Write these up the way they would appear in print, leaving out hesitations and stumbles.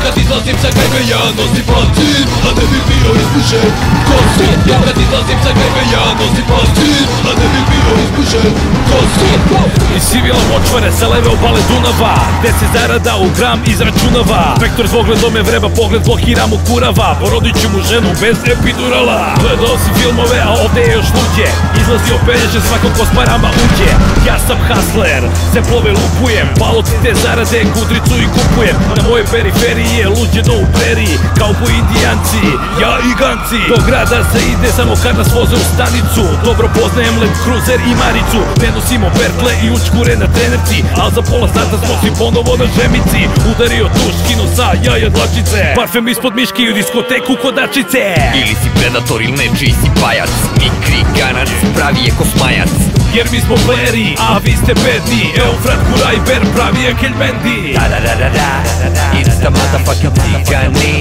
kad izlazim sa gajbe ja nosim pastir, a ne bi bio ispušen ko svijet. Ja kad izlazim sa gajbe ja nosim pastir, a ne bi bio ispušen ko svijet. Iz civila močvare sa leve obale Dunava, gde se zarada u gram izračunava. Vektor s pogledom je vreba, pogled blokira mu kurava. Porodit ću mu ženu bez epidurala. Gledao si filmove, a ovde je još luđe. Izlazio pelježe svakog ko s parama uđe. Ja sam hustler, se plove lupujem. Palot te zarade, kudricu i kupujem. Na moje periferiji je luđe do u preriji. Kauboji indijanci, ja i ganci. Do grada se ide samo kad nas voze u stanicu. Dobro poznajem Land Cruiser i Maricu. Ne nosimo Bertle i učkure na trenerci, al za pola sata smo si ponovo na žemici. Udario tuš, kino sa jaja dlačice, parfem ispod miške i u diskoteku kodačice. Ili si predator ili nečiji si pajac, mikri ganac, pravi je ko smajac. Jer mi smo playeri, a vi ste bedni. Eufrat, Kurajber, pravi je Kelbendi. Insta motherfucking cigani.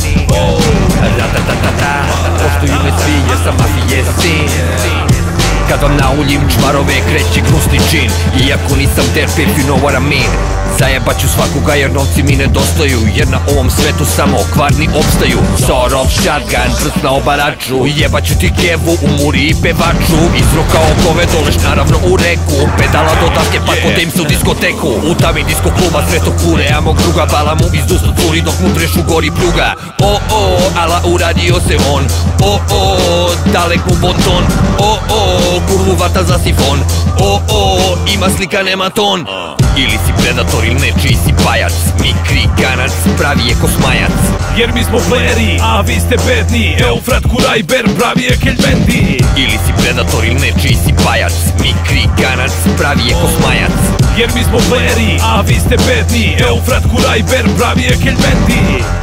Poštuju me svi jer sam mafije sin. Kad vam nauljim čvarove kreće gnusni čin. Iako nisam derp if you know what I mean. Zajebat ću svakoga jer novci mi nedostaju, jer na ovom svetu samo kvarni opstaju. Sorov shotgun, prst na obaraču, jebat ću ti kevu u muri i pevaču. Izroka okove doleš naravno u reku, pedala do daske pa kodem se u diskoteku. U tami disko kluba sve to kure, a mog druga bala mu iz dusta curi dok mu treš u gori pljuga. Ala uradio se on, dalek mu boton, kurvu vata za sifon, ima slika nema ton. Ili si predator ili nečiji si pajac, mikri ganac, pravi je ko smajac. Jer mi smo playeri, a vi ste bedni. Eufrat, Kurajber, pravi je Kelbendi. Ili si predator ili nečiji si pajac, mikri ganac, pravi je ko smajac. Jer mi smo playeri, a vi ste bedni. Eufrat, Kurajber, pravi je Kelbendi.